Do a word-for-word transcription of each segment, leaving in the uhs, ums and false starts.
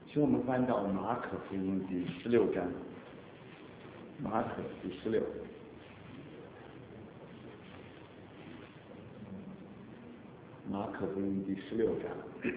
请我们翻到马可福音第十六章，马可第十六。马可福音第十六章。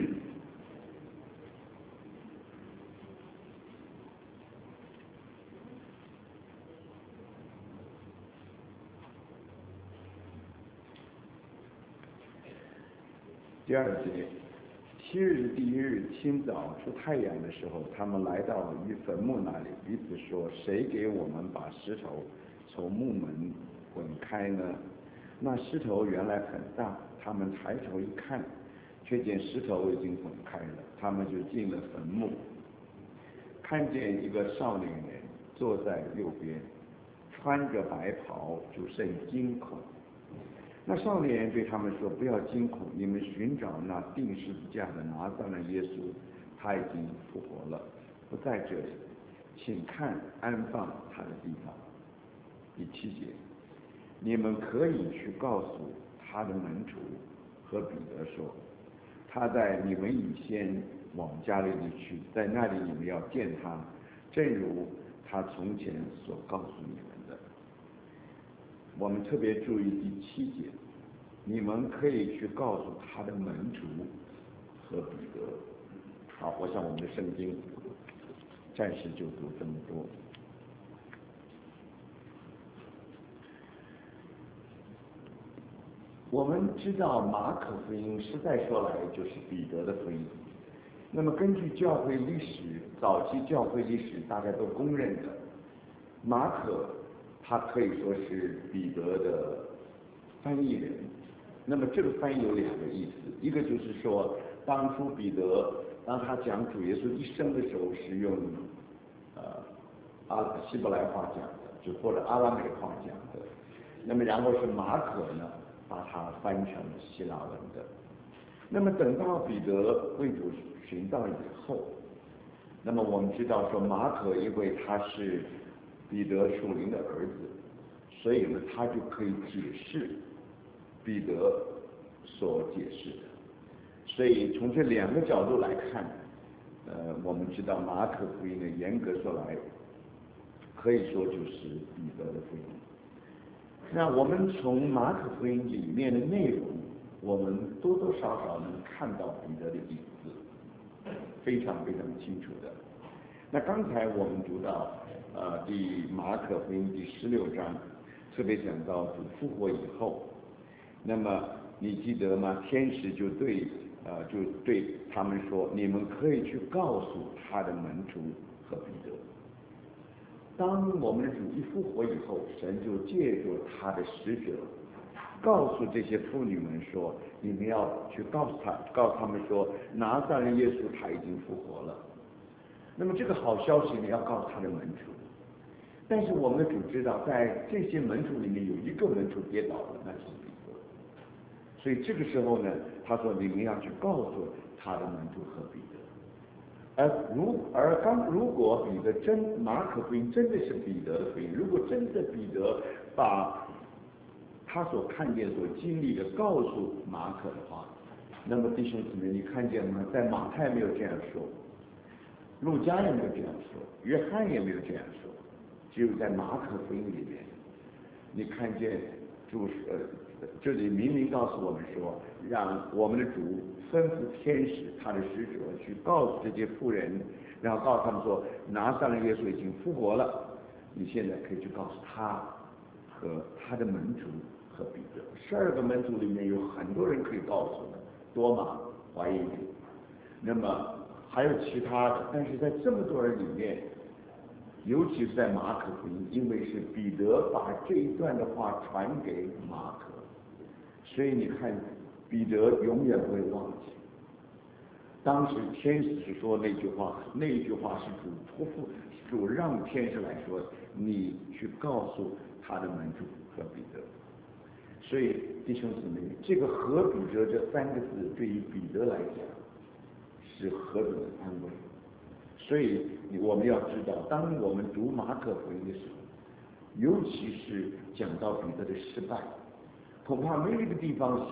第二节，七日第一日清早出太阳的时候，他们来到于坟墓那里，彼此说：“谁给我们把石头从墓门滚开呢？”那石头原来很大，他们抬头一看，却见石头已经滚开了。他们就进了坟墓，看见一个少年人坐在右边，穿着白袍，就甚惊恐。那少年人对他们说：“不要惊恐，你们寻找那钉十字架的拿撒勒耶稣，他已经复活了，不在这里，请看安放他的地方。”第七节，你们可以去告诉他的门徒和彼得说，他在你们以先往加利利去，在那里你们要见他，正如他从前所告诉你们的。我们特别注意第七节，你们可以去告诉他的门徒和彼得。好，我想我们的圣经暂时就读这么多。我们知道马可福音实在说来就是彼得的福音。那么根据教会历史，早期教会历史大家都公认的，马可他可以说是彼得的翻译人。那么这个翻译有两个意思，一个就是说，当初彼得当他讲主耶稣一生的时候，是用呃阿希伯来话讲的，就或者阿拉美话讲的。那么然后是马可呢，把它翻成希腊文的。那么等到彼得为主寻道以后，那么我们知道说马可因为他是彼得属灵的儿子，所以呢他就可以解释彼得所解释的。所以从这两个角度来看，呃，我们知道马可福音呢，严格说来，可以说就是彼得的福音。那我们从马可福音里面的内容，我们多多少少能看到彼得的影子，非常非常清楚的。那刚才我们读到呃第马可福音第十六章，特别讲到主复活以后，那么你记得吗？天使就对呃就对他们说，你们可以去告诉他的门徒和彼得。当我们的主一复活以后，神就借助他的使者告诉这些妇女们说，你们要去告诉他告诉他们说，拿撒勒耶稣他已经复活了。那么这个好消息呢，要告诉他的门徒。但是我们的主知道，在这些门徒里面有一个门徒跌倒了，那就是彼得。所以这个时候呢，他说你们要去告诉他的门徒和彼得。而如而当如果彼得真马可福音真的是彼得的福音，如果真的彼得把他所看见所经历的告诉马可的话，那么弟兄姊妹，你看见吗？在马太没有这样说，路加也没有这样说，约翰也没有这样说，只有在马可福音里面，你看见主呃这里明明告诉我们说，让我们的主吩咐天使他的使者去告诉这些妇人，然后告诉他们说，拿撒勒耶稣已经复活了，你现在可以去告诉他和他的门徒和彼得。十二个门徒里面有很多人可以告诉的，多马、怀疑主，那么还有其他的，但是在这么多人里面，尤其是在马可福音，因为是彼得把这一段的话传给马可，所以你看彼得永远不会忘记。当时天使是说那句话，那句话是主托付，主让天使来说，你去告诉他的门徒和彼得。所以弟兄姊妹，这个和彼得这三个字对于彼得来讲是何等的安慰。所以我们要知道，当我们读马可福音的时候，尤其是讲到彼得的失败，恐怕没有一个地方像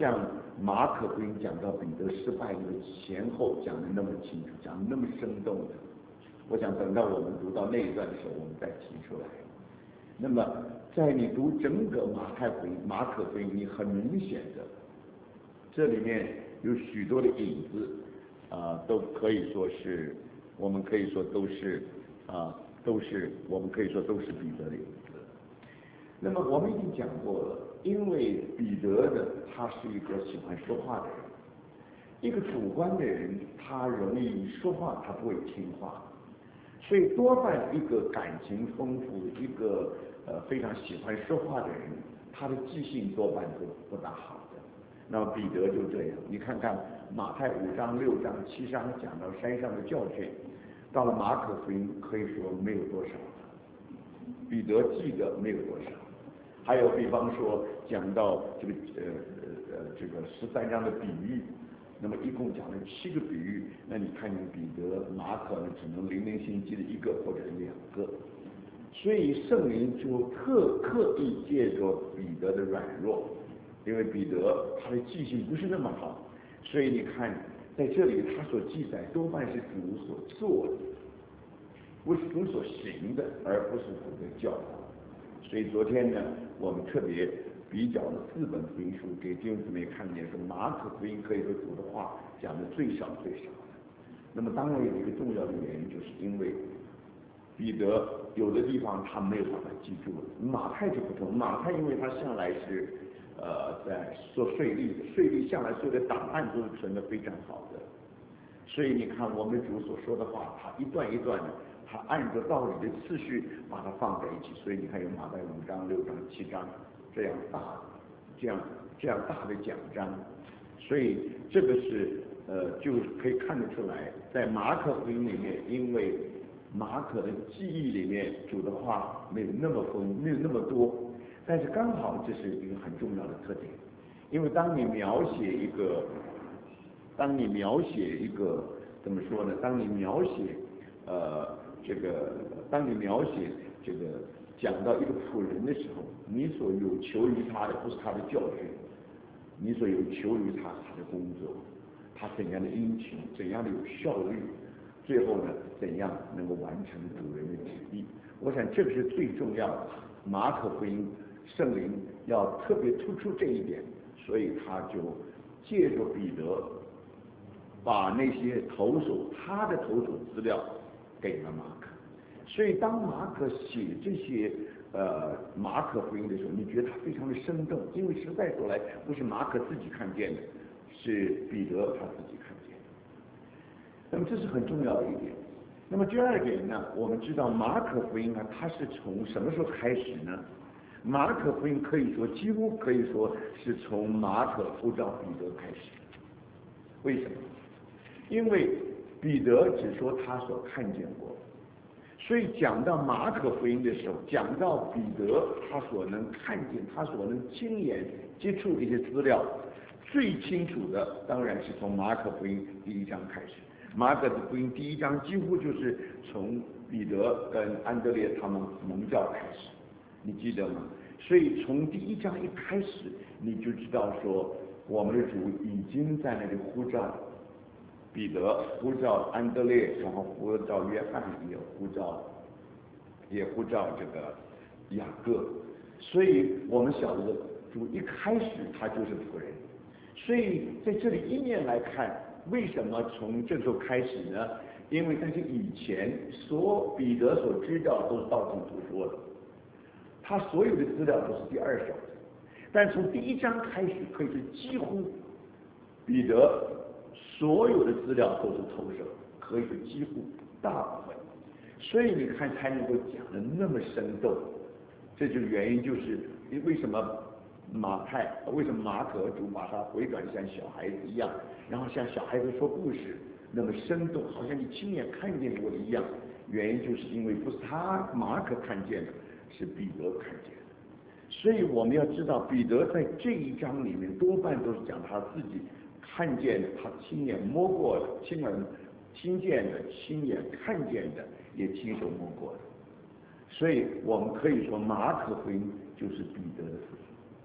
马可福音讲到彼得失败的前后讲的那么清楚，讲的那么生动的，我想等到我们读到那一段的时候，我们再提出来。那么在你读整个马太福音、马可福音，你很明显的，这里面有许多的影子，啊、呃，都可以说是，我们可以说都是，啊、呃，都是我们可以说都是彼得的影子。那么我们已经讲过了，因为彼得的他是一个喜欢说话的人，一个主观的人，他容易说话，他不会听话。所以多半一个感情丰富、一个呃非常喜欢说话的人，他的记性多半都不大好的。那么彼得就这样，你看看马太五章、六章、七章讲到山上的教训，到了马可福音可以说没有多少了，彼得记得没有多少。还有比方说讲到这个呃呃这个十三章的比喻。那么一共讲了七个比喻，那你看见彼得、马可呢，只能零零星记的一个或者两个，所以圣灵就特刻意借着彼得的软弱，因为彼得他的记性不是那么好，所以你看在这里他所记载多半是主所做的，不是主所行的，而不是主的教导。所以昨天呢，我们特别比较了四本福音书，给弟兄姊妹看见说马可福音可以说主的话讲的最少最少的。那么当然有一个重要的原因，就是因为彼得有的地方他没有办法记住了，马太就不同，马太因为他向来是呃在做税吏的，税吏向来所有的档案都是存得非常好的，所以你看我们主所说的话，他一段一段的。他按照道理的次序把它放在一起，所以你看有马太五章、六章、七章这样大、这样这样大的讲章，所以这个是呃就可以看得出来，在马可福音里面，因为马可的记忆里面主的话没有那么丰，没有那么多，但是刚好这是一个很重要的特点，因为当你描写一个，当你描写一个怎么说呢？当你描写呃。这个，当你描写这个讲到一个仆人的时候，你所有求于他的不是他的教训，你所有求于他他的工作，他怎样的殷勤，怎样的有效率，最后呢，怎样能够完成主人的旨意。我想这个是最重要的。马可福音圣灵要特别突出这一点，所以他就借着彼得，把那些投手他的投手资料。给了马可，所以当马可写这些呃马可福音的时候，你觉得他非常的生动，因为实在说来不是马可自己看见的，是彼得他自己看见的。那么这是很重要的一点。那么第二点呢，我们知道马可福音呢，它是从什么时候开始呢？马可福音可以说几乎可以说是从马可呼召彼得开始。为什么？因为彼得只说他所看见过，所以讲到马可福音的时候，讲到彼得他所能看见、他所能亲眼接触的一些资料，最清楚的当然是从马可福音第一章开始。马可福音第一章几乎就是从彼得跟安德烈他们蒙教开始，你记得吗？所以从第一章一开始，你就知道说，我们的主已经在那里呼召彼得，呼召安德烈，然后呼召约翰，也呼召，也呼召这个雅各。所以我们晓得主一开始他就是仆人，所以在这里一面来看，为什么从这时候开始呢？因为在这以前所彼得所知道都是道听途说的，他所有的资料都是第二手的，但从第一章开始，可以是几乎彼得所有的资料都是投射，可以是几乎大部分，所以你看才能够讲的那么生动。这就是原因，就是为什么马太，为什么马可主把它回转像小孩子一样，然后像小孩子说故事那么生动，好像你亲眼看见过的一样。原因就是因为不是他马可看见的，是彼得看见的。所以我们要知道，彼得在这一章里面多半都是讲他自己看见的，他亲眼摸过的，亲耳听见的，亲眼看见的，也亲手摸过的。所以我们可以说马可福音就是彼得的福音。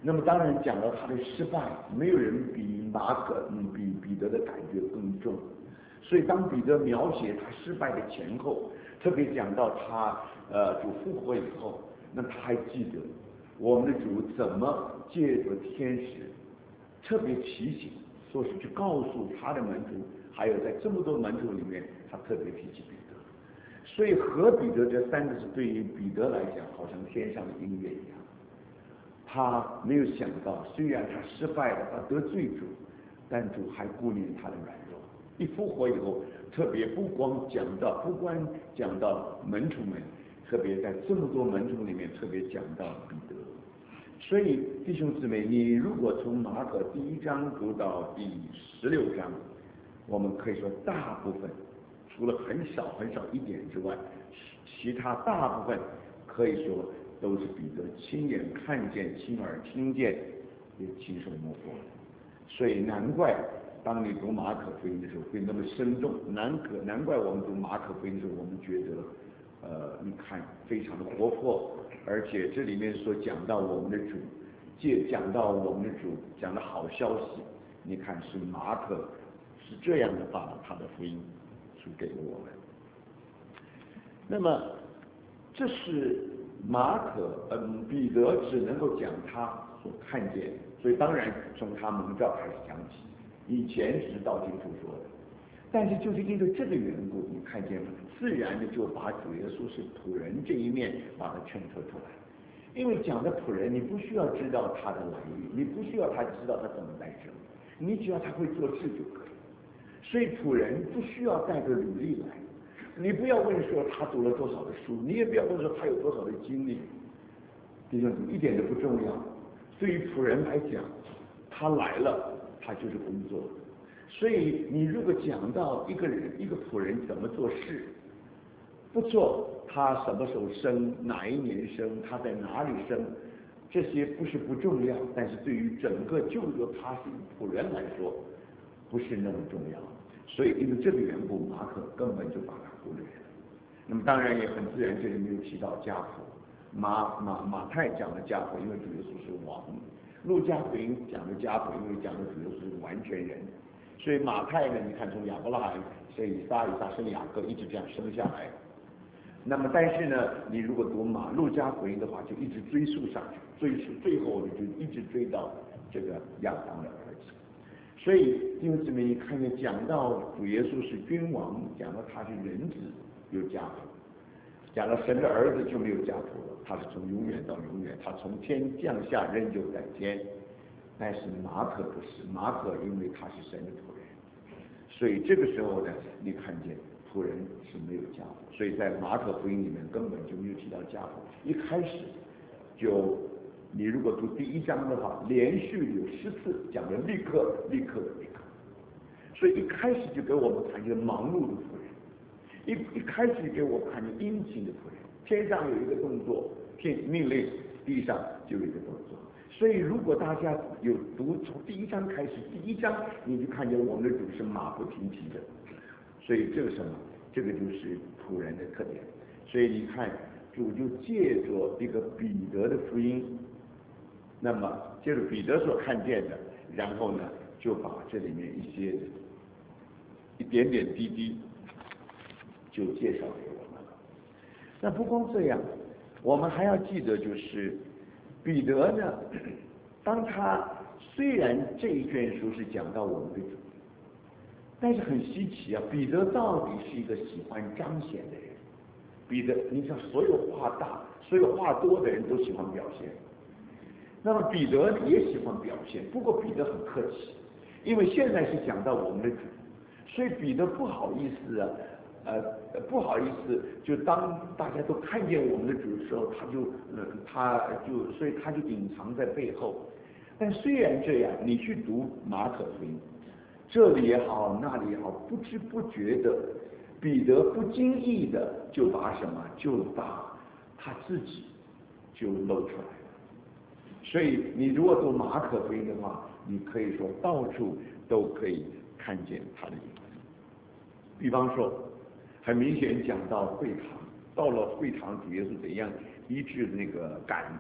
那么当然讲到他的失败，没有人比马可嗯比彼得的感觉更重。所以当彼得描写他失败的前后，特别讲到他呃主复活以后，那他还记得我们的主怎么借着天使特别提醒，说是去告诉他的门徒，还有在这么多门徒里面，他特别提起彼得。所以和彼得这三个字对于彼得来讲，好像天上的音乐一样。他没有想到，虽然他失败了，他得罪主，但主还顾念他的软弱。一复活以后，特别不光讲到，不光讲到门徒们，特别在这么多门徒里面，特别讲到彼得。所以弟兄姊妹，你如果从马可第一章读到第十六章，我们可以说大部分，除了很少很少一点之外，其他大部分可以说都是彼得亲眼看见、亲耳听见，也亲手摸过。所以难怪当你读马可福音的时候会那么生动，难可难怪我们读马可福音的时候，我们觉得呃，你看非常的活泼，而且这里面所讲到我们的主，借讲到我们的主讲的好消息，你看是马可是这样的把他的福音是给了我们。那么这是马可嗯彼得只能够讲他所看见，所以当然从他蒙召开始讲起，以前只是道听途说的。但是就是因为这个缘故，你看见吗？自然的就把主耶稣是仆人这一面把它衬托出来。因为讲的仆人，你不需要知道他的来历，你不需要他知道他怎么来生，你只要他会做事就可以。所以仆人不需要带着履历来，你不要问说他读了多少的书，你也不要问说他有多少的经历，弟兄姊妹，一点都不重要。对于仆人来讲，他来了，他就是工作。所以你如果讲到一个人一个仆人怎么做事，不做他什么时候生，哪一年生，他在哪里生，这些不是不重要，但是对于整个救赎他是仆人来说，不是那么重要。所以因为这个缘故，马可根本就把它忽略了。那么当然也很自然，这里没有提到家谱。马马马太讲的家谱，因为主耶稣是王；路加福音讲的家谱，因为讲的主耶稣是完全人。所以马太呢，你看从亚伯拉罕生以撒，以撒生雅各，一直这样生下来。那么但是呢，你如果读马路加福音的话，就一直追溯上去，追溯最后你就一直追到这个亚当的儿子。所以弟兄姊妹，你看见讲到主耶稣是君王，讲到他是人子有家谱，讲到神的儿子就没有家谱了，他是从永远到永远，他从天降下，人就在天。但是马可不是，马可因为他是神的仆人，所以这个时候呢，你看见仆人是没有家谱，所以在马可福音里面根本就没有提到家谱。一开始就，你如果读第一章的话，连续有十次讲的立刻立刻立刻，所以一开始就给我们看见忙碌的仆人，一一开始给我们看见殷勤的仆人。天上有一个动作，天命令，地上就有一个动作。所以如果大家有读从第一章开始，第一章你就看见我们的主是马不停蹄的，所以这个什么，这个就是仆人的特点。所以你看主就借着一个彼得的福音，那么借着彼得所看见的，然后呢就把这里面一些一点点滴滴就介绍给我们了。那不光这样，我们还要记得就是彼得呢，当他虽然这一卷书是讲到我们的主，但是很稀奇啊，彼得到底是一个喜欢彰显的人。彼得，你像所有话大、所有话多的人都喜欢表现，那么彼得也喜欢表现，不过彼得很客气，因为现在是讲到我们的主，所以彼得不好意思啊。呃，不好意思，就当大家都看见我们的主的时候，他就，呃，他就，所以他就隐藏在背后。但虽然这样，你去读马可福音，这里也好，那里也好，不知不觉的，彼得不经意的就把什么，就把他自己就露出来了。所以你如果读马可福音的话，你可以说到处都可以看见他的影子。比方说，很明显讲到会堂，到了会堂，主耶稣怎样医治那个赶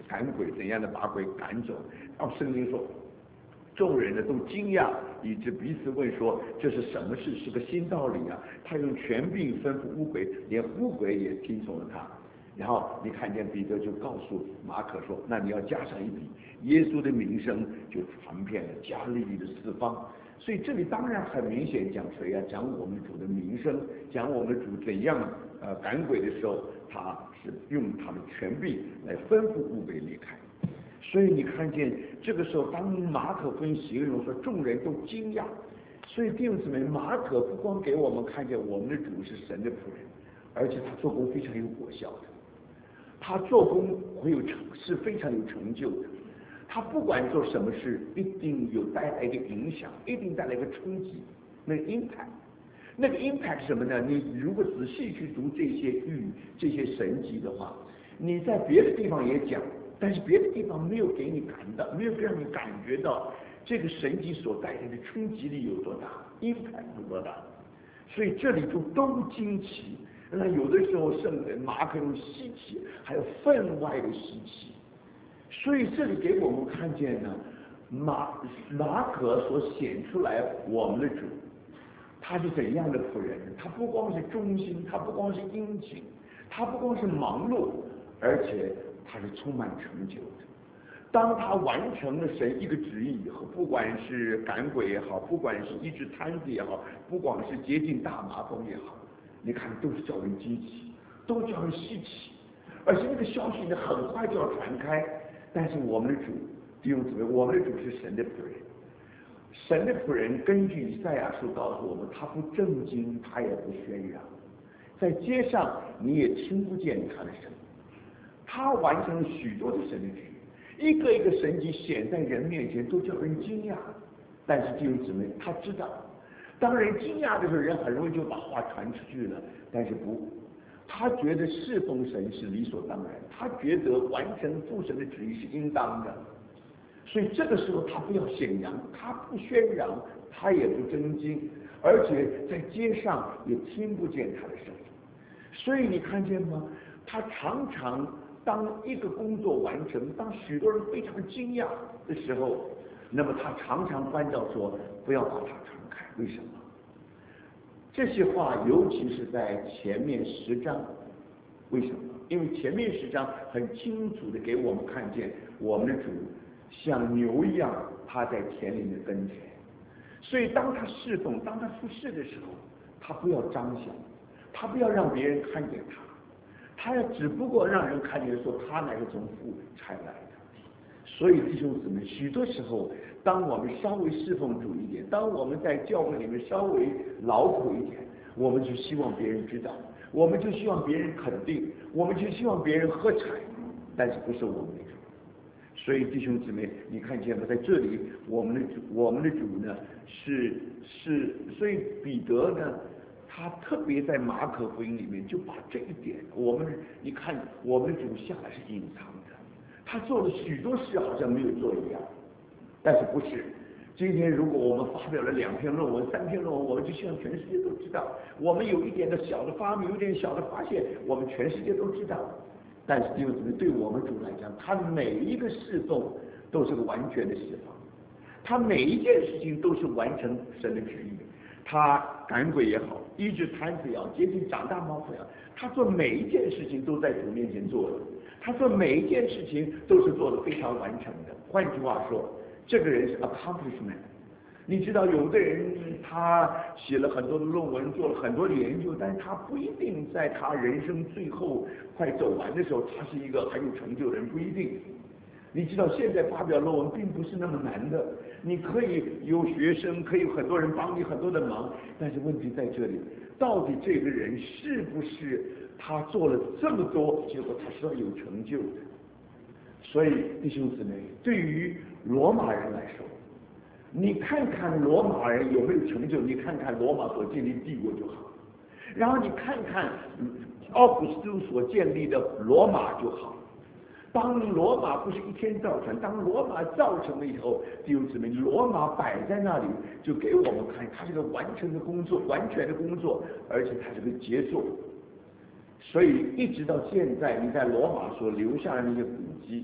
赶鬼，怎样的把鬼赶走。然后圣经说，众人呢都惊讶，以致彼此问说：“这是什么事？是个新道理啊！”他用权柄吩咐乌鬼，连乌鬼也听从了他。然后你看见彼得就告诉马可说：“那你要加上一笔，耶稣的名声就传遍了加利利的四方。”所以这里当然很明显讲谁啊？讲我们主的名声，讲我们主怎样呃赶鬼的时候，他是用他的权柄来吩咐乌鬼离开。所以你看见这个时候，当马可分形容说众人都惊讶，所以弟兄姊妹，马可不光给我们看见我们的主是神的仆人，而且他做工非常有果效的，他做工会有成是非常有成就的。他不管做什么事，一定有带来一个影响，一定带来一个冲击，那个 impact， 那个 impact 是什么呢？你如果仔细去读这些预这些神迹的话，你在别的地方也讲。但是别的地方没有给你感到，没有让你感觉到这个神迹所带来的冲击力有多大 ，impact 有多大。所以这里就都惊奇。那有的时候圣人马可用稀奇，还有分外的稀奇。所以这里给我们看见呢，马马可所显出来我们的主，他是怎样的仆人？他不光是忠心，他不光是殷勤，他不光是忙碌，而且他是充满成就的。当他完成了神一个旨意以后，不管是赶鬼也好，不管是医治瘫子也好，不管是接近大麻风也好，你看都是叫人惊奇，都叫人稀奇，而且那个消息呢很快就要传开。但是我们的主弟兄姊妹，我们的主是神的仆人，神的仆人根据以赛亚书告诉我们，他不正经，他也不宣扬，在街上你也听不见他的声音。他完成了许多的神的旨意，一个一个神迹显在人面前，都叫人惊讶。但是弟兄姊妹，他知道，当人惊讶的时候，人很容易就把话传出去了。但是不，他觉得侍奉神是理所当然，他觉得完成父神的旨意是应当的。所以这个时候，他不要显扬，他不宣扬，他也不争惊，而且在街上也听不见他的声音。所以你看见吗？他常常当一个工作完成，当许多人非常惊讶的时候，那么他常常关照说不要把它传开。为什么？这些话尤其是在前面十章。为什么？因为前面十章很清楚的给我们看见我们的主像牛一样他在田里面耕田，所以当他侍奉当他服侍的时候，他不要彰显，他不要让别人看见他，他要只不过让人看见说他乃是从父差来的。所以弟兄姊妹，许多时候当我们稍微侍奉主一点，当我们在教会里面稍微劳苦一点，我们就希望别人知道，我们就希望别人肯定，我们就希望别人喝彩，但是不是我们的主。所以弟兄姊妹，你看见吗？在这里我们的主我们的主呢是是所以彼得呢他特别在马可福音里面就把这一点，我们你看我们的主下来是隐藏的，他做了许多事好像没有做一样，但是不是。今天如果我们发表了两篇论文三篇论文，我们就希望全世界都知道，我们有一点的小的发明，有一点小的发现，我们全世界都知道。但是弟兄姊妹，对我们主来讲，他每一个侍奉都是个完全的侍奉，他每一件事情都是完成神的旨意。他赶鬼也好，医治瘫子也好，接近长大毛也好，他做每一件事情都在主面前做的，他做每一件事情都是做得非常完成的。换句话说，这个人是 accomplishment。你知道有的人他写了很多的论文，做了很多的研究，但是他不一定在他人生最后快走完的时候，他是一个很有成就的人，不一定。你知道现在发表论文并不是那么难的，你可以有学生，可以有很多人帮你很多的忙，但是问题在这里，到底这个人是不是他做了这么多，结果他是要有成就的。所以弟兄姊妹，对于罗马人来说，你看看罗马人有没有成就，你看看罗马所建立帝国就好，然后你看看奥古斯都所建立的罗马就好。当罗马不是一天造成，当罗马造成了以后，弟兄姊妹，罗马摆在那里就给我们看，它是个完成的工作，完全的工作，而且它是个杰作。所以一直到现在，你在罗马所留下的那些古迹，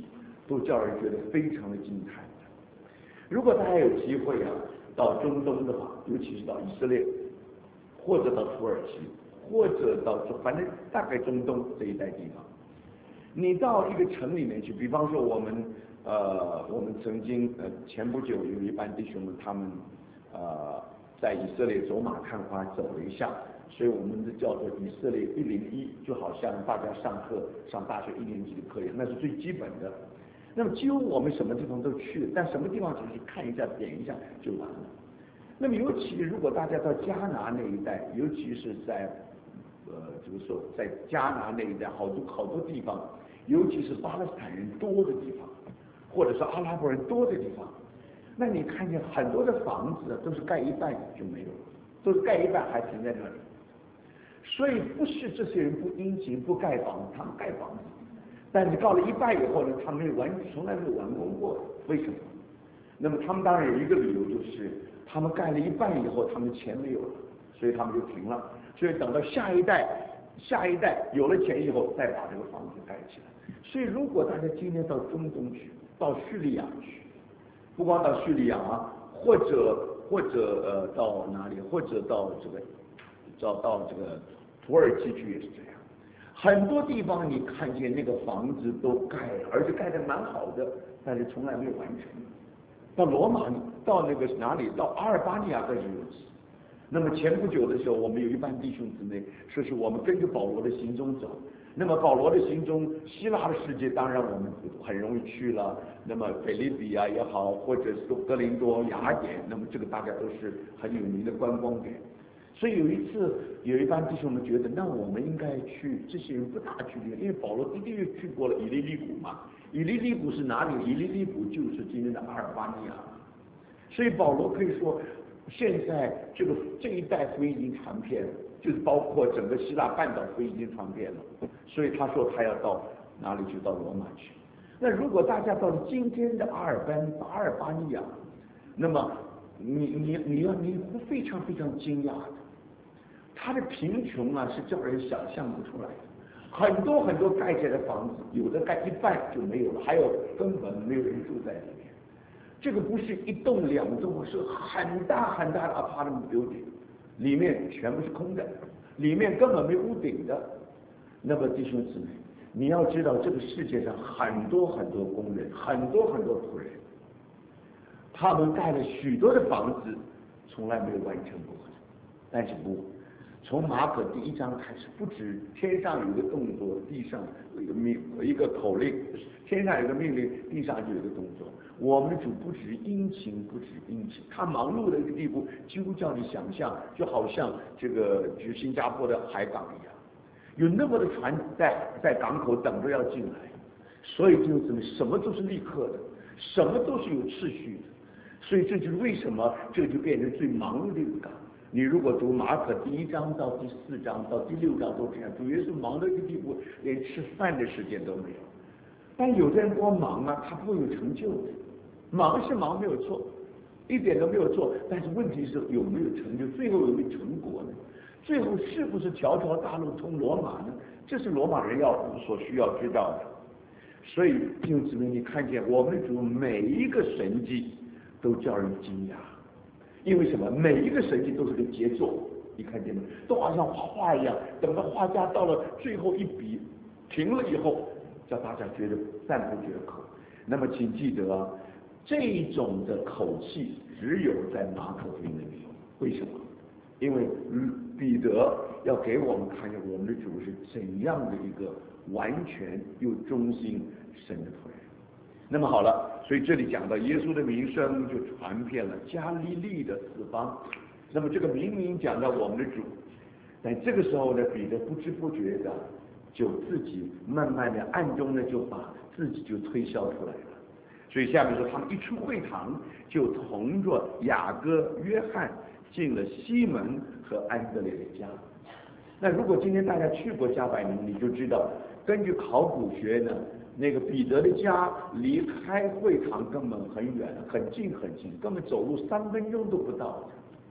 都叫人觉得非常的惊叹。如果大家有机会啊，到中东的话，尤其是到以色列，或者到土耳其，或者到反正大概中东这一带地方，你到一个城里面去，比方说我们呃，我们曾经呃前不久有一班弟兄们，他们呃在以色列走马看花走了一下，所以我们就叫做以色列一零一，就好像大家上课上大学一年级的课一样，那是最基本的。那么几乎我们什么地方都去了，但什么地方只是看一下点一下就完了。那么尤其如果大家到加拿那一带，尤其是在呃这个说在加拿那一带好多好多地方，尤其是巴勒斯坦人多的地方，或者是阿拉伯人多的地方，那你看见很多的房子都是盖一半就没有了，都是盖一半还停在那里。所以不是这些人不殷勤不盖房子，他们盖房子，但是到了一半以后呢，他们没有完，从来没有完工过。为什么？那么他们当然有一个理由，就是他们盖了一半以后，他们钱没有了，所以他们就停了。所以等到下一代，下一代有了钱以后，再把这个房子盖起来。所以如果大家今天到中东去，到叙利亚去，不光到叙利亚啊，或者或者呃到哪里，或者到这个到到这个土耳其去也是这样。很多地方你看见那个房子都盖了，而且盖得蛮好的，但是从来没有完成。到罗马，到那个哪里，到阿尔巴尼亚更是如此。那么前不久的时候，我们有一班弟兄姊妹说是我们跟着保罗的行踪走。那么保罗的行踪，希腊的世界当然我们很容易去了。那么腓立比啊也好，或者是哥林多、雅典，那么这个大概都是很有名的观光点。所以有一次，有一班弟兄们觉得，那我们应该去，这些人不大去的，因为保罗的确去过了以利利谷嘛。以利利谷是哪里？以利利谷就是今天的阿尔巴尼亚。所以保罗可以说，现在这个这一代福音已经传遍了，就是包括整个希腊半岛福音已经传遍了。所以他说他要到哪里去？到罗马去。那如果大家到了今天的阿尔班阿尔巴尼亚，那么你你你要你会非常非常惊讶的。他的贫穷啊，是叫人想象不出来的。很多很多盖起来的房子，有的盖一半就没有了，还有根本没有人住在里面。这个不是一栋两栋，是很大很大的 apartment building， 里面全部是空的，里面根本没屋顶的。那么弟兄姊妹，你要知道，这个世界上很多很多工人，很多很多仆人，他们盖了许多的房子，从来没有完成过的。但是不。从马可第一章开始，不止天上有一个动作，地上有一个命一个口令，天上有个命令，地上就有一个动作。我们的主不止殷勤，不止殷勤，他忙碌的一个地步，几乎叫你想象，就好像这个就新加坡的海港一样，有那么的船在在港口等着要进来，所以就怎么什么都是立刻的，什么都是有次序的，所以这就是为什么这就变成最忙碌的一个港。你如果读马可第一章到第四章到第六章都这样，主耶稣忙到一个地步，连吃饭的时间都没有。但有的人光忙啊，他不会有成就的。忙是忙没有错，一点都没有错，但是问题是有没有成就，最后有没有成果呢？最后是不是条条大路通罗马呢？这是罗马人要所需要知道的。所以弟兄姊妹，你看见我们的主每一个神迹都叫人惊讶。因为什么？每一个神迹都是个杰作，你看见吗？都好像画画一样。等到画家到了最后一笔停了以后，叫大家觉得赞不绝口。那么请记得啊，这种的口气只有在马可福音里面有。为什么？因为彼得要给我们看见我们的主是怎样的一个完全又忠心神的仆人。那么好了，所以这里讲到耶稣的名声就传遍了加利利的四方。那么这个明明讲到我们的主，但这个时候呢，彼得不知不觉的就自己慢慢的暗中呢就把自己就推销出来了。所以下面说，他们一出会堂，就同着雅各、约翰进了西门和安德烈的家。那如果今天大家去过加百农，你就知道，根据考古学呢，那个彼得的家离开会堂根本很远，很近很近，根本走路三分钟都不到的。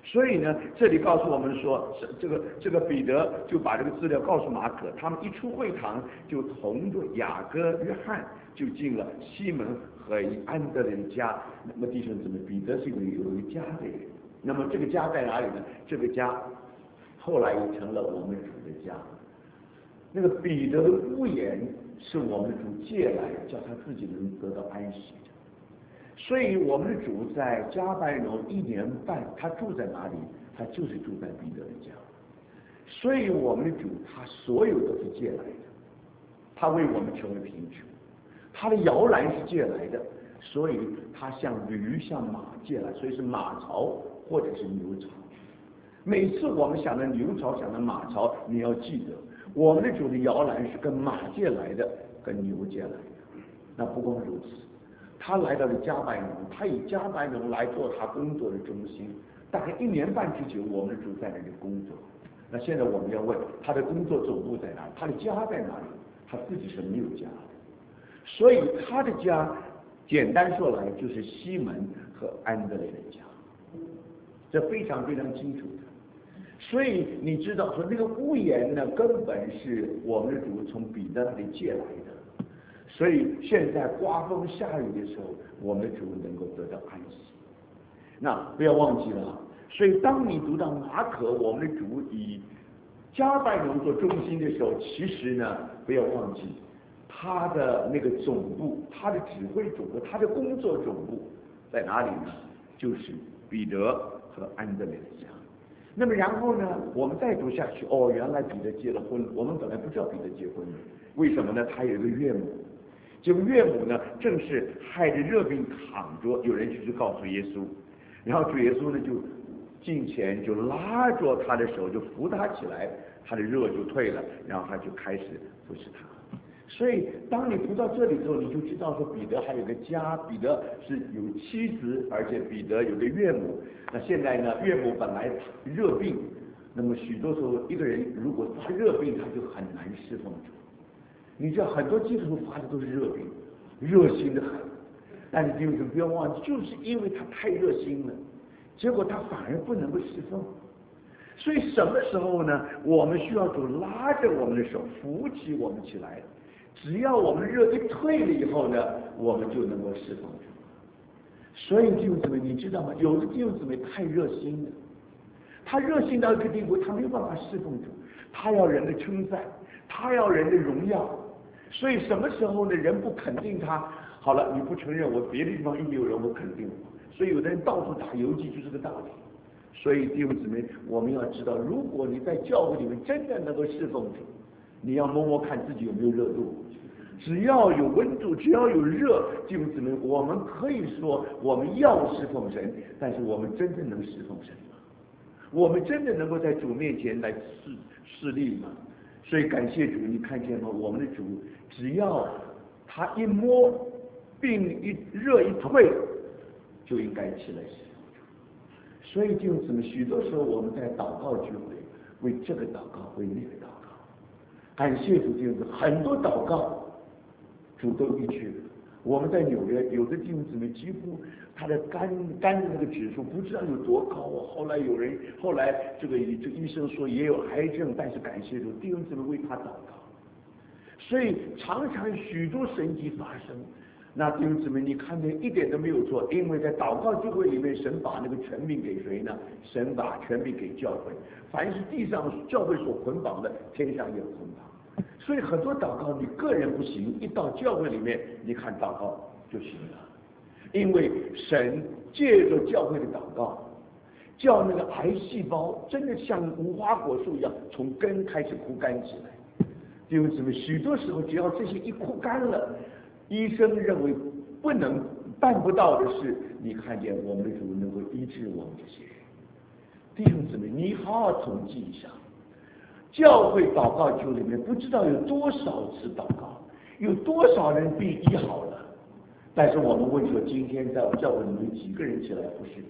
所以呢，这里告诉我们说，这个这个彼得就把这个资料告诉马可，他们一出会堂，就同着雅各、约翰就进了西门和安德烈的家。那么弟兄姊妹，彼得是一个有一个家的人。那么这个家在哪里呢？这个家后来也成了我们主的家。那个彼得的屋檐是我们的主借来，叫他自己能得到安息的。所以我们的主在加百农一年半，他住在哪里？他就是住在彼得的家。所以我们的主他所有都是借来的，他为我们成为贫穷，他的摇篮是借来的，所以他像驴像马借来，所以是马槽或者是牛槽。每次我们想到牛槽想到马槽，你要记得我们的主的摇篮是跟马借来的，跟牛借来的。那不光如此，他来到了加百农，他以加百农来做他工作的中心。大概一年半之久，我们的主在那里工作。那现在我们要问，他的工作总部在哪里？他的家在哪里？他自己是没有家的，所以他的家简单说来就是西门和安德烈的家，这非常非常清楚的。所以你知道说那个屋檐呢，根本是我们的主从彼得那里借来的。所以现在刮风下雨的时候，我们的主能够得到安息。那不要忘记了，所以当你读到马可我们的主以加百农做中心的时候，其实呢不要忘记他的那个总部，他的指挥总部，他的工作总部在哪里呢？就是彼得和安德烈的家。那么然后呢，我们再读下去，哦，原来彼得结了婚，我们本来不知道彼得结婚，为什么呢？他有一个岳母，这个岳母呢正是害着热病躺着，有人去告诉耶稣，然后主耶稣呢就近前就拉着他的手，就扶他起来，他的热就退了，然后他就开始服侍他。所以当你读到这里之后，你就知道说彼得还有个家，彼得是有妻子，而且彼得有个岳母。那现在呢，岳母本来热病，那么许多时候一个人如果发热病，他就很难侍奉主。你知道很多基督徒发的都是热病，热心的很，但是弟兄姊妹不要忘记，就是因为他太热心了，结果他反而不能够侍奉。所以什么时候呢？我们需要主拉着我们的手，扶起我们起来。只要我们热一退了以后呢，我们就能够释放主。所以弟兄姊妹，你知道吗？有的弟兄姊妹太热心了，他热心到一个地步，他没有办法释放主，他要人的称赞，他要人的荣耀。所以什么时候呢？人不肯定他，好了，你不承认我，别的地方一有人我肯定我。所以有的人到处打游击，就是个道理。所以弟兄姊妹，我们要知道，如果你在教会里面真的能够侍奉主，你要摸摸看自己有没有热度。只要有温度，只要有热，弟兄姊妹，我们可以说我们要侍奉神，但是我们真正能侍奉神吗？我们真的能够在主面前来侍侍立吗？所以感谢主，你看见吗？我们的主只要他一摸，病一热一退，就应该起来侍奉主。所以弟兄姊妹，许多时候我们在祷告聚会，为这个祷告，为那个祷告，感谢主，弟兄姊妹，很多祷告主都医治了。我们在纽约，有的弟兄姊妹几乎他的肝肝的那个指数不知道有多高啊。后来有人，后来这个这个医生说也有癌症，但是感谢主，弟兄姊妹为他祷告。所以常常许多神迹发生。那弟兄姊妹，你看见一点都没有错，因为在祷告聚会里面，神把那个权柄给谁呢？神把权柄给教会，凡是地上教会所捆绑的，天上也有捆绑。所以很多祷告你个人不行，一到教会里面，你看祷告就行了。因为神借着教会的祷告，叫那个癌细胞真的像无花果树一样，从根开始枯干起来。弟兄姊妹，许多时候只要这些一枯干了，医生认为不能办不到的事，你看见我们的主能够医治我们这些人。弟兄姊妹，你好好统计一下，教会祷告群里面不知道有多少次祷告，有多少人病医好了，但是我们问说，今天在教会里面几个人起来服侍主？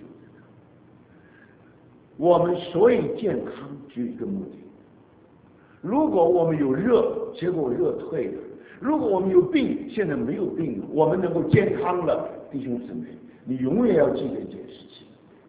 我们所以健康只有一个目的。如果我们有热，结果热退了；如果我们有病，现在没有病了，我们能够健康了，弟兄姊妹，你永远要记得一件事情：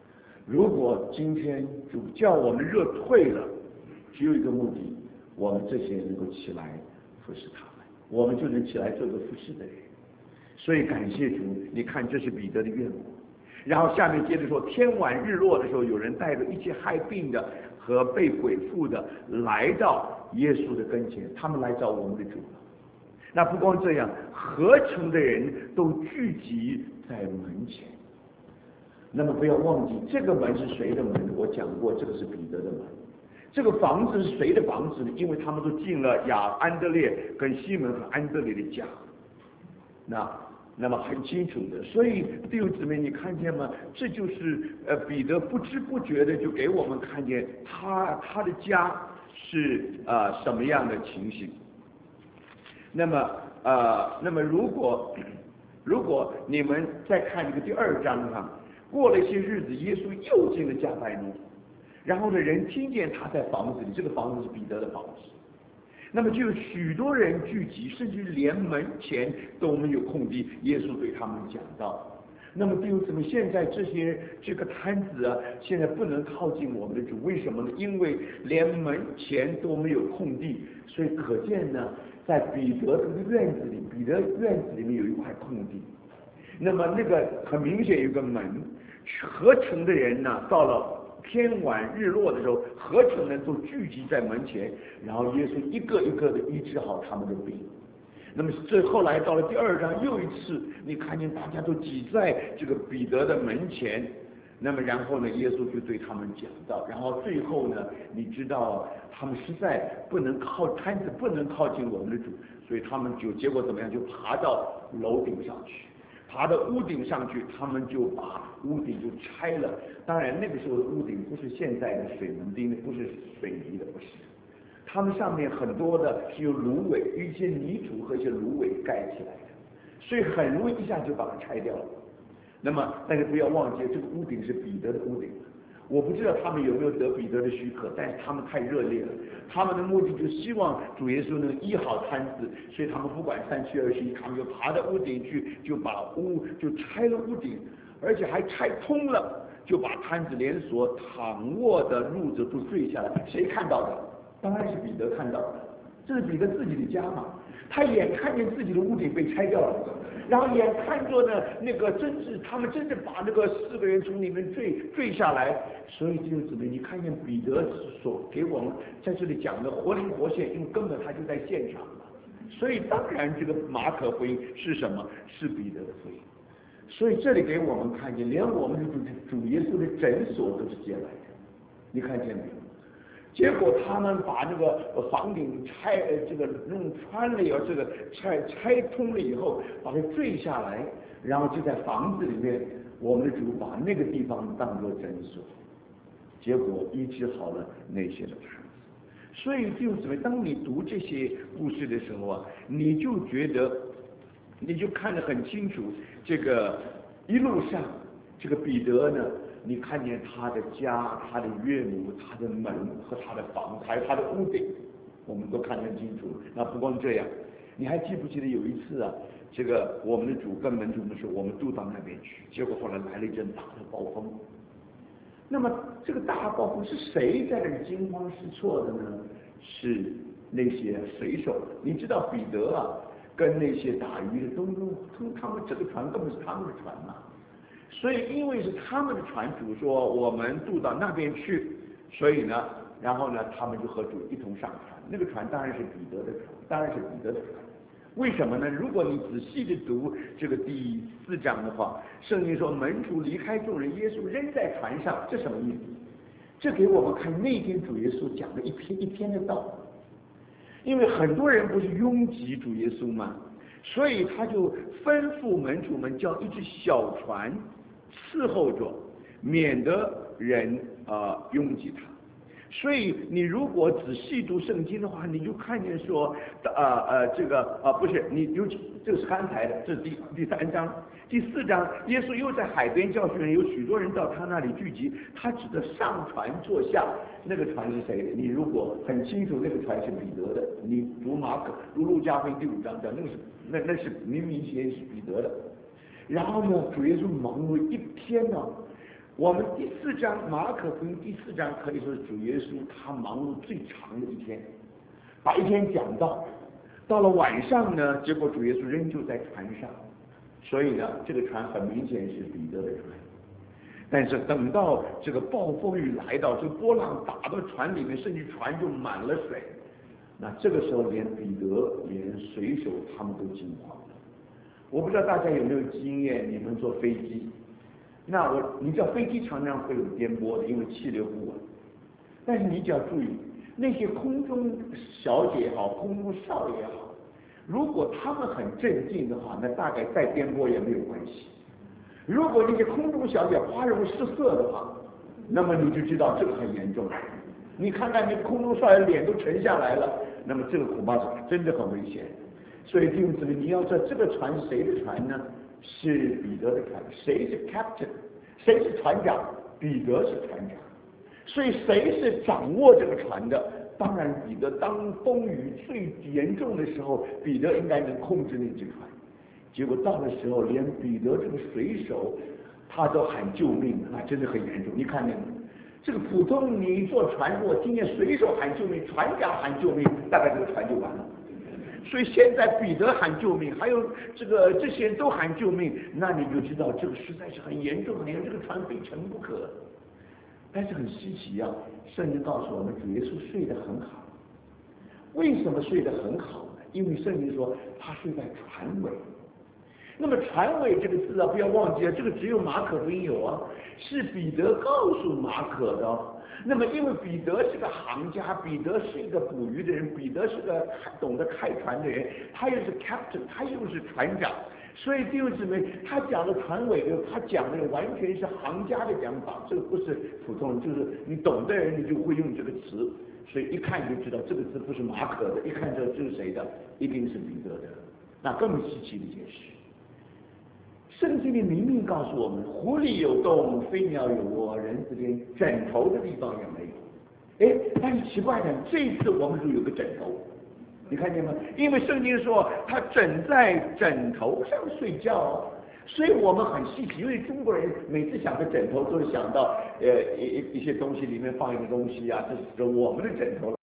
如果今天主叫我们热退了，只有一个目的，我们这些人能够起来服侍他们，我们就能起来做个服侍的人。所以感谢主，你看这是彼得的愿望。然后下面接着说，天晚日落的时候，有人带着一切害病的和被鬼附的来到耶稣的跟前，他们来找我们的主了。那不光这样，合城的人都聚集在门前。那么不要忘记，这个门是谁的门？我讲过，这个是彼得的门。这个房子是谁的房子呢？因为他们都进了亚安德烈跟西门和安德烈的家。那那么很清楚的，所以弟兄姊妹，你看见吗？这就是呃彼得不知不觉的就给我们看见他他的家是呃什么样的情形。那么呃那么如果如果你们再看这个第二章上，过了一些日子，耶稣又进了加百农，然后呢，人听见他在房子里，这个房子是彼得的房子。那么就有许多人聚集，甚至连门前都没有空地。耶稣对他们讲道。那么弟兄姊妹，现在这些这个摊子啊，现在不能靠近我们的主，为什么呢？因为连门前都没有空地，所以可见呢，在彼得这个院子里，彼得院子里面有一块空地。那么那个很明显有个门，合城的人呢，到了天晚日落的时候，合城人都聚集在门前，然后耶稣一个一个的医治好他们的病。那么这后来到了第二章，又一次你看见大家都挤在这个彼得的门前，那么然后呢，耶稣就对他们讲道，然后最后呢，你知道他们实在不能靠摊子不能靠近我们的主，所以他们就结果怎么样，就爬到楼顶上去。爬到屋顶上去，他们就把屋顶就拆了。当然那个时候的屋顶不是现在的水门钉的，不是水泥的，不是。他们上面很多的是由芦苇、一些泥土和一些芦苇盖起来的，所以很容易一下就把它拆掉了。那么但是不要忘记，这个屋顶是彼得的屋顶。我不知道他们有没有得彼得的许可，但是他们太热烈了，他们的目的就希望主耶稣能医好摊子，所以他们不管三七二十一，他们就爬到屋顶去，就把屋就拆了屋顶，而且还拆通了，就把摊子连锁躺卧的褥子都坠下来。谁看到的？当然是彼得看到的，这是彼得自己的家嘛，他眼看见自己的屋顶被拆掉了。然后眼看着呢，那个真是他们真的把那个四个人从里面坠坠下来，所以就姊妹，你看见彼得所给我们在这里讲的活灵活现，因为根本他就在现场嘛。所以当然这个马可福音是什么？是彼得的福音。所以这里给我们看见，连我们的主主耶稣的诊所都是借来的，你看见没有？结果他们把这个房顶拆，呃，这个弄穿了以后，这个拆拆通了以后，把它坠下来，然后就在房子里面，我们的主把那个地方当作诊所，结果医治好了那些的瘫子。所以弟兄姊妹，当你读这些故事的时候啊，你就觉得，你就看得很清楚，这个一路上，这个彼得呢。你看见他的家、他的岳母、他的门和他的房子，还有他的屋顶，我们都看得清楚。那不光这样，你还记不记得有一次啊，这个我们的主跟门徒们说，我们都到那边去，结果后来来了一阵大的暴风。那么这个大暴风是谁在这里惊慌失措的呢？是那些水手。你知道彼得啊，跟那些打鱼的都都他们这个船根本是他们的船嘛。所以因为是他们的船主说我们渡到那边去，所以呢，然后呢，他们就和主一同上船。那个船当然是彼得的船，当然是彼得的船。为什么呢？如果你仔细的读这个第四章的话，圣经说门徒离开众人，耶稣仍在船上，这什么意思？这给我们看那天主耶稣讲的一篇一篇的道。因为很多人不是拥挤主耶稣吗？所以他就吩咐门徒们叫一只小船伺候着，免得人啊、呃、拥挤他。所以你如果仔细读圣经的话，你就看见说，呃呃这个啊、呃、不是你尤其这个是刚才的，这是第第三章。第四章，耶稣又在海边教训人，有许多人到他那里聚集，他指着上船坐下。那个船是谁的？你如果很清楚，那个船是彼得的。你读马可、读路加福音第五章讲，那个是那那是明明显是彼得的。然后呢，主耶稣忙碌一天呢， 我们第四章马可福音第四章可以说是主耶稣他忙碌最长的一天，把一天讲到，到了晚上呢，结果主耶稣仍旧在船上，所以呢，这个船很明显是彼得的船。但是等到这个暴风雨来到，这个波浪打到船里面，甚至船就满了水，那这个时候连彼得连水手他们都惊慌了。我不知道大家有没有经验，你们坐飞机，那我你知道飞机常常会有颠簸的，因为气流不稳。但是你只要注意，那些空中小姐也好，空中少爷也好，如果他们很镇静的话，那大概再颠簸也没有关系。如果那些空中小姐花容失色的话，那么你就知道这个很严重了。你看看那空中少爷脸都沉下来了，那么这个恐怕是真的很危险。所以弟兄姊妹，你要知道这个船是谁的船呢？是彼得的船。谁是 captain？ 谁是船长？彼得是船长。所以谁是掌握这个船的？当然彼得。当风雨最严重的时候，彼得应该能控制那只船。结果到的时候，连彼得这个水手他都喊救命，那真的很严重。你看那个这个普通你坐船，如果听见水手喊救命，船长喊救命，大概这个船就完了。所以现在彼得喊救命，还有这个这些人都喊救命，那你就知道这个实在是很严重，很严重，这个船非沉不可。但是很稀奇啊，圣经告诉我们，主耶稣睡得很好。为什么睡得很好呢？因为圣经说他睡在船尾。那么船尾这个字啊，不要忘记了，这个只有马可福音有啊，是彼得告诉马可的哦。那么因为彼得是个行家，彼得是一个捕鱼的人，彼得是个懂得开船的人，他又是 captain， 他又是船长，所以弟兄姊妹，他讲的船尾的，他讲的完全是行家的讲法，这个不是普通人，就是你懂的人你就会用这个词，所以一看就知道这个字不是马可的，一看知道这是谁的，一定是彼得的，那更稀奇的一件事。圣经里明明告诉我们，湖里有洞，飞鸟有窝，人子连枕头的地方也没有。哎，但是奇怪的，这一次我们就有个枕头，你看见吗？因为圣经说他枕在枕头上睡觉，所以我们很稀奇，因为中国人每次想到枕头都是想到呃一一些东西里面放一个东西啊，这是我们的枕头。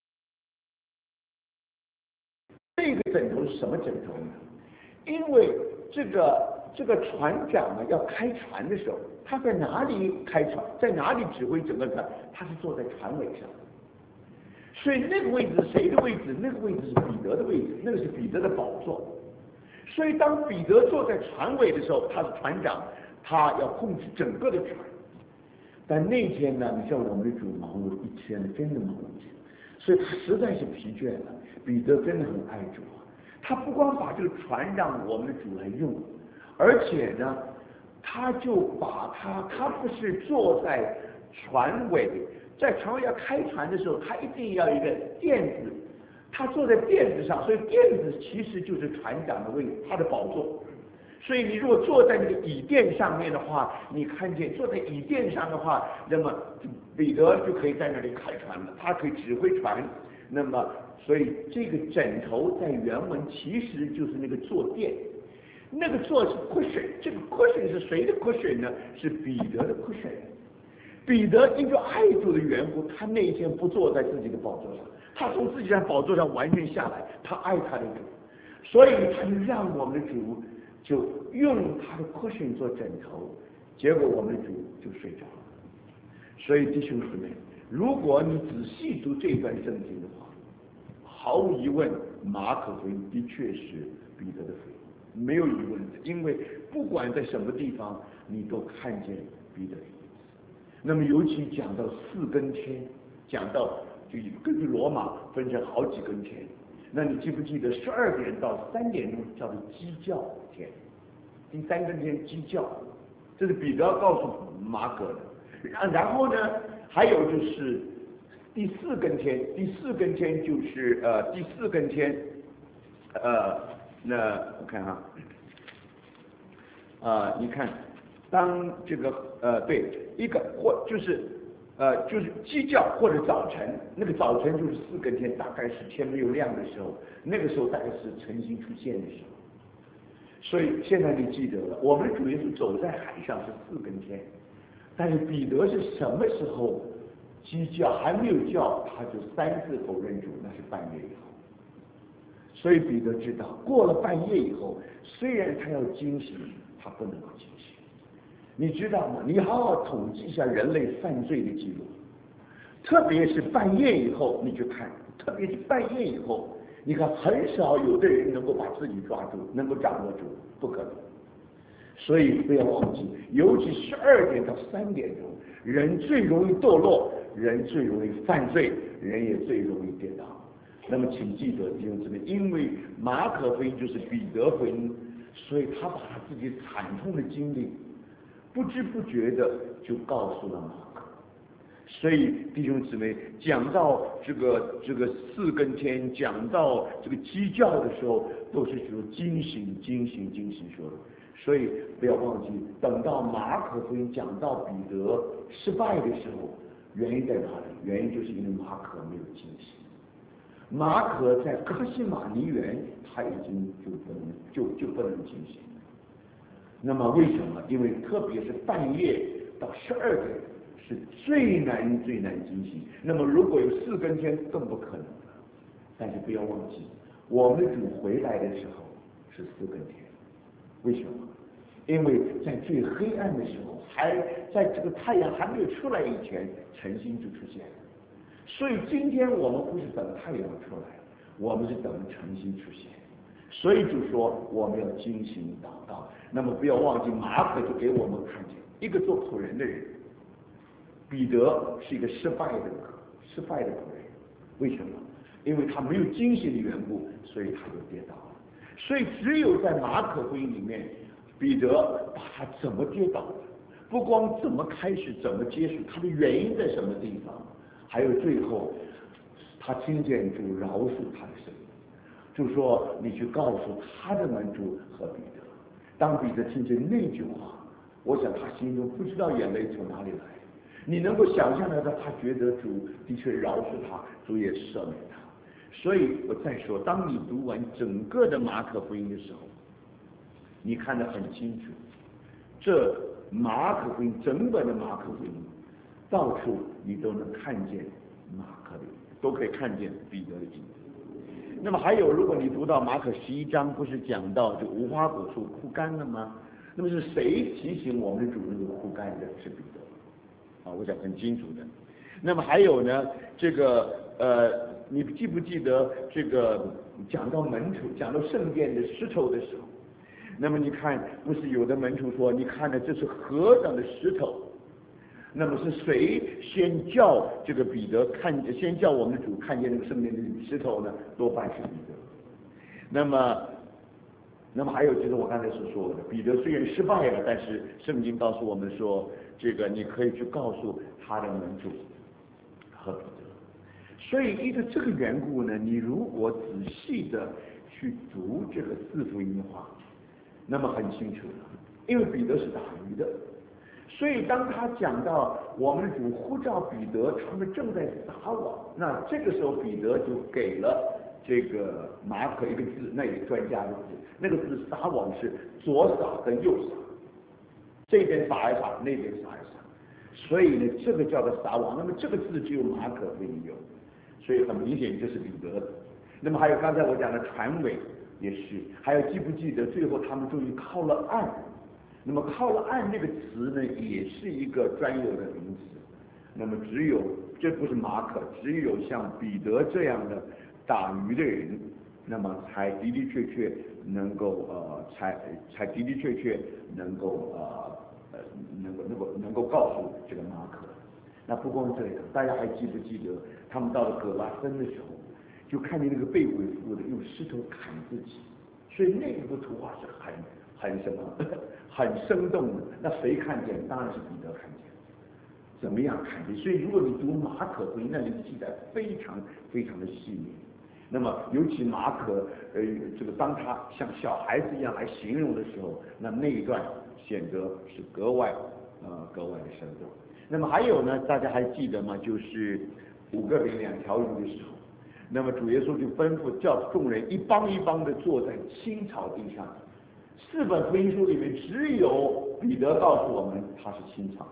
这个枕头是什么枕头呢？因为这个。这个船长呢，要开船的时候，他在哪里开船，在哪里指挥整个船？他是坐在船尾上，所以那个位置是谁的位置？那个位置是彼得的位置，那个是彼得的宝座。所以当彼得坐在船尾的时候，他是船长，他要控制整个的船。但那天呢，你像我们的主忙碌一天，真的忙碌，所以他实在是疲倦了。彼得真的很爱主啊，他不光把这个船让我们的主来用。而且呢，他就把他，他不是坐在船尾，在船尾要开船的时候，他一定要一个垫子，他坐在垫子上，所以垫子其实就是船长的位置，他的宝座。所以你如果坐在那个椅垫上面的话，你看见坐在椅垫上的话，那么彼得就可以在那里开船了，他可以指挥船。那么，所以这个枕头在原文其实就是那个坐垫。那个座是 cushion， 这个 cushion 是谁的 cushion 呢？是彼得的 cushion。彼得因为爱主的缘故，他那一天不坐在自己的宝座上，他从自己的宝座上完全下来，他爱他的主，所以他就让我们的主就用他的 cushion 做枕头，结果我们的主就睡着了。所以弟兄姊妹，如果你仔细读这段圣经的话，毫无疑问，马可福音的确是彼得的福音。没有疑问的，因为不管在什么地方，你都看见彼得的影子。那么尤其讲到四更天，讲到就根据罗马分成好几更天，那你记不记得十二点到三点钟叫做鸡叫天？第三更天鸡叫，这是彼得告诉马可的。然后呢，还有就是第四更天，第四更天就是呃第四更天，呃。那我看哈，啊、呃，你看，当这个呃，对，一个或就是呃，就是鸡叫或者早晨，那个早晨就是四更天，大概是天没有亮的时候，那个时候大概是晨星出现的时候。所以现在你记得了，我们主耶稣走在海上是四更天， 但是彼得是什么时候鸡叫还没有叫，他就三次否认主，那是半夜以后。所以彼得知道，过了半夜以后，虽然他要惊醒，他不能够惊醒。你知道吗？你好好统计一下人类犯罪的记录，特别是半夜以后，你去看，特别是半夜以后，你看很少有的人能够把自己抓住，能够掌握住，不可能。所以不要忘记，尤其十二点到三点钟，人最容易堕落，人最容易犯罪，人也最容易跌倒。那么请记得弟兄姊妹，因为马可福音就是彼得福音，所以他把他自己惨痛的经历不知不觉的就告诉了马可。所以弟兄姊妹，讲到这个这个四更天，讲到这个鸡叫的时候，都是说惊醒惊醒惊醒说的。所以不要忘记，等到马可福音讲到彼得失败的时候，原因在哪里？原因就是因为马可没有惊醒。马可在克西马尼园，他已经就不能就就不能惊醒。那么为什么？因为特别是半夜到十二点是最难最难惊醒。那么如果有四更天更不可能了。但是不要忘记，我们的主回来的时候是四更天。为什么？因为在最黑暗的时候，还在这个太阳还没有出来以前，晨星就出现了。所以今天我们不是等太阳出来，我们是等晨星出现。所以就说我们要精心祷告。那么不要忘记，马可就给我们看见一个做仆人的人，彼得是一个失败的失败的仆人。为什么？因为他没有精心的缘故，所以他就跌倒了。所以只有在马可福音里面，彼得把他怎么跌倒的，不光怎么开始，怎么结束，他的原因在什么地方，还有最后他听见主饶恕他的声音，就说你去告诉他的门徒和彼得。当彼得听见那句话，我想他心中不知道眼泪从哪里来。你能够想象得到，他觉得主的确饶恕他，主也赦免他。所以我再说，当你读完整个的马可福音的时候，你看得很清楚，这马可福音整本的马可福音，到处你都能看见马可的，都可以看见彼得的影子。那么还有，如果你读到马可十一章，不是讲到这无花果树枯干了吗？那么是谁提醒我们的主那个枯干的？是彼得啊，我想很清楚的。那么还有呢，这个呃。你记不记得这个讲到门徒，讲到圣殿的石头的时候，那么你看，不是有的门徒说，你看呢，这是何等的石头？那么是谁先叫这个彼得看，先叫我们的主看见那个圣殿的石头呢？多半是彼得。那么，那么还有就是我刚才所说的，彼得虽然失败了，但是圣经告诉我们说，这个你可以去告诉他的门徒和彼得。所以依着这个缘故呢，你如果仔细的去读这个四福音的话，那么很清楚了，因为彼得是打鱼的，所以当他讲到我们的主呼召彼得，他们正在撒网，那这个时候彼得就给了这个马可一个字，那也专家的字，那个字撒网是左撒跟右撒，这边撒一撒，那边撒一撒，所以呢，这个叫做撒网。那么这个字只有马可福音有。所以很明显就是彼得的。那么还有刚才我讲的船尾也是，还有记不记得最后他们终于靠了岸？那么靠了岸这个词呢，也是一个专有的名词。那么只有这不是马可，只有像彼得这样的打鱼的人，那么才的的确确能够呃，才才的的确确能够呃呃能够能够能够告诉这个马可。那不光这样，大家还记不记得他们到了葛拉森的时候，就看见那个被鬼附的用石头砍自己，所以那幅图画是很很什么，很生动的。那谁看见？当然是彼得看见。怎么样看见？所以如果你读马可福音，那里记载非常非常的细腻。那么尤其马可呃这个当他像小孩子一样来形容的时候，那那一段显得是格外呃格外的生动。那么还有呢，大家还记得吗？就是五个饼两条鱼的时候，那么主耶稣就吩咐叫众人一帮一帮的坐在青草地上。四本福音书里面只有彼得告诉我们他是青草，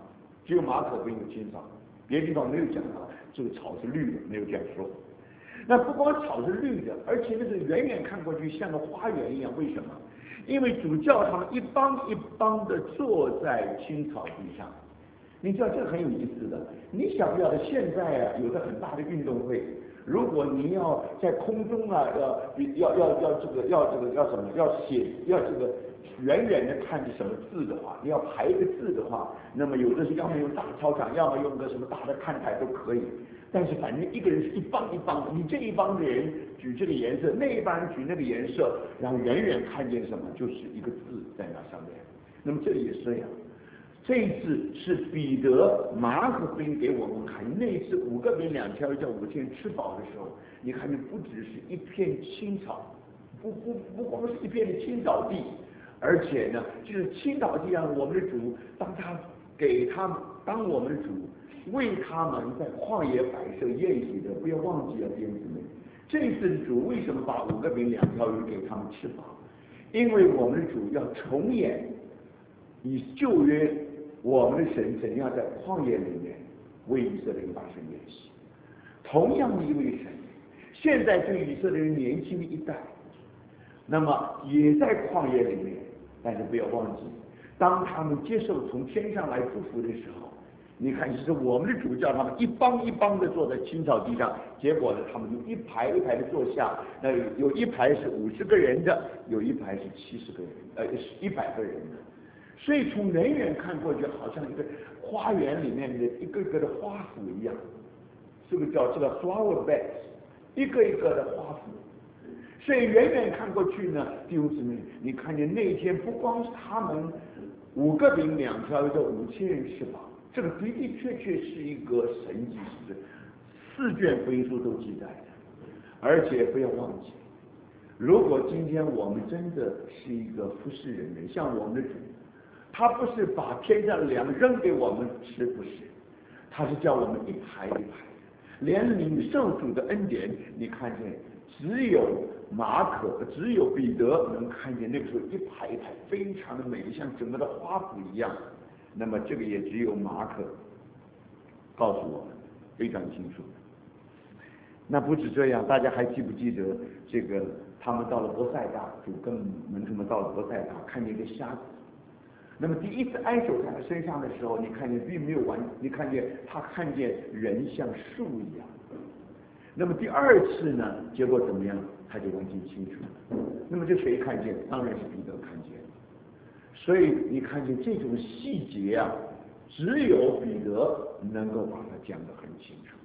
只有马可福音有青草，别的地方没有讲到这个草是绿的，没有这样说。那不光草是绿的，而且那个远远看过去像个花园一样，为什么？因为主教他们一帮一帮的坐在青草地上。你知道这个很有意思的，你想不晓得现在啊有个很大的运动会，如果你要在空中啊要要要要这个要这个要什么要写要这个远远的看着什么字的话，你要排一个字的话，那么有的是要么用大操场，要么用个什么大的看台都可以。但是反正一个人是一帮一帮，你这一帮的人举这个颜色，那一帮人举那个颜色，然后远远看见什么就是一个字在那上面。那么这里也是这样。这一次是彼得马可福音给我们看，那一次五个饼两条鱼叫五千吃饱的时候，你看见不只是一片青草，不不不光是一片的青草地，而且呢，就是青草地上我们的主，当他给他们，当我们的主为他们在旷野摆设宴席的，不要忘记了弟兄姊妹，这次主为什么把五个饼两条鱼给他们吃饱？因为我们的主要重演以旧约。我们的神怎样在旷野里面为以色列人发生演习？同样的一位神，现在对以色列人年轻的一代，那么也在旷野里面。但是不要忘记，当他们接受从天上来祝福的时候，你看，就是我们的主叫他们一帮一帮的坐在青草地上，结果呢，他们就一排一排的坐下。那有一排是五十个人的，有一排是七十个人，呃，一百个人的。所以从远远看过去，好像一个花园里面的一个个的花圃一样，这个叫这个 flower beds， 一个一个的花圃。所以远远看过去呢，弟兄姊妹，你看见那一天不光是他们五个饼两条鱼的五千人吃饱，这个的的确确是一个神迹，是四卷福音书都记载的。而且不要忘记，如果今天我们真的是一个服侍人的，像我们的主。他不是把天上的粮扔给我们吃，不是，他是叫我们一排一排，连领受主的恩典，你看见只有马可，只有彼得能看见那个时候一排一排非常的美丽，像整个的花圃一样。那么这个也只有马可告诉我们非常清楚。那不止这样，大家还记不记得这个他们到了伯赛大，主跟门徒们到了伯赛大，看见一个瞎子。那么第一次按手在他身上的时候，你看见并没有完，你看见他看见人像树一样。那么第二次呢，结果怎么样？他就完全清楚了。那么这谁看见？当然是彼得看见。所以你看见这种细节啊，只有彼得能够把它讲得很清楚。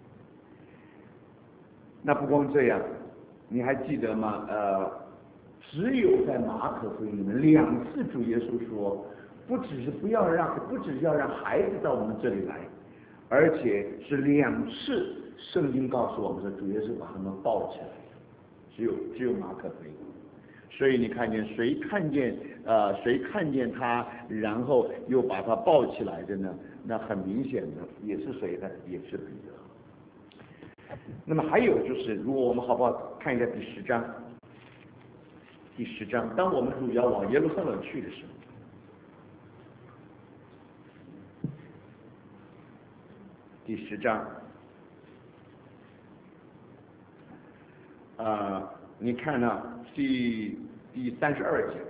那不光这样，你还记得吗？呃。只有在马可福音里面两次主耶稣说，不只是不要让，不只是要让孩子到我们这里来，而且是两次圣经告诉我们说，主耶稣把他们抱起来，只有只有马可福音。所以你看见谁看见呃谁看见他，然后又把他抱起来的呢？那很明显的也是谁呢？也是彼得。那么还有就是，如果我们好不好看一下第十章？第十章，当我们主要往耶路撒冷去的时候，第十章，啊、呃，你看呢、啊，第第三十二节，